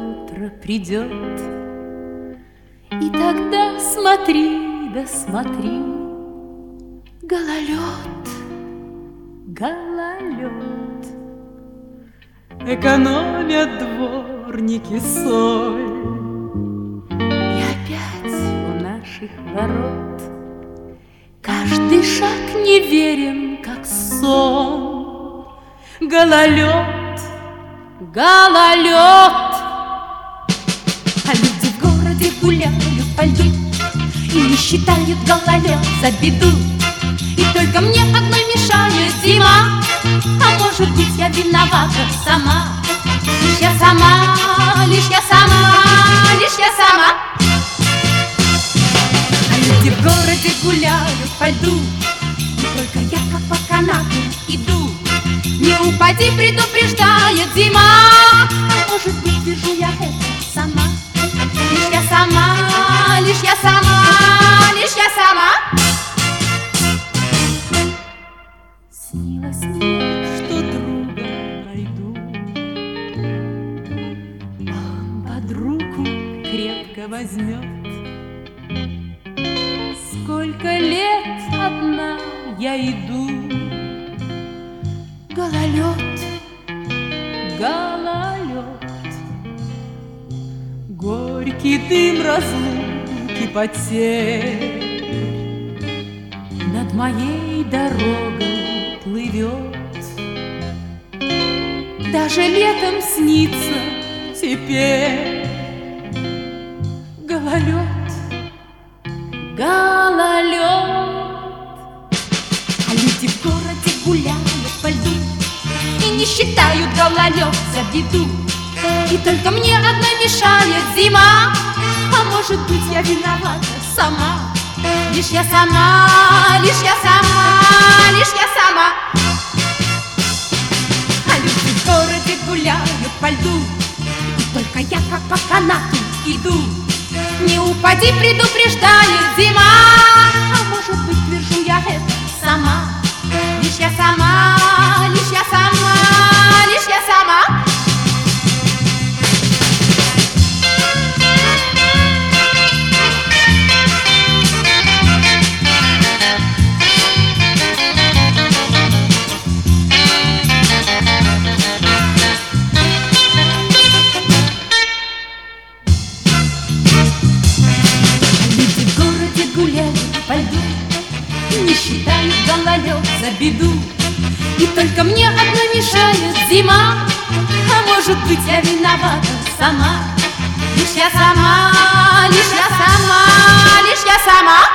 утро придет, и тогда смотри, да смотри, гололед, гололед. Экономят дворники соль, и опять у наших ворот каждый шаг неверен, как сон. Гололед, гололед. А люди в городе гуляют по льду и не считают гололед за беду. И только мне одной мешает зима, а может быть, я виновата сама. Лишь я сама, лишь я сама, лишь я сама. А люди в городе гуляют по льду, и только я как по канату иду. Не упади, предупреждает зима, а может быть, вижу я это сама. Лишь я сама, лишь я сама, лишь я сама. Снилось мне, что друга найду, он под руку крепко возьмет. Сколько лет одна я иду, гололед, гололед. Горький дым разлуки, потерь над моей дорогой плывет. Даже летом снится теперь гололед, гололед. А люди в городе гуляют по льду и не считают гололед за беду. И только мне одной мешает зима, а может быть, я виновата сама. Лишь я сама, лишь я сама, лишь я сама. А люди в городе гуляют по льду, и только я как по канату иду. Не упади, предупреждает зима, а может быть, твержу я это сама. Лишь я сама, лишь я сама, лишь я сама. Не считают гололед за беду, и только мне одной мешает зима, а может быть, я виновата сама. Лишь я сама, лишь я сама, лишь я сама.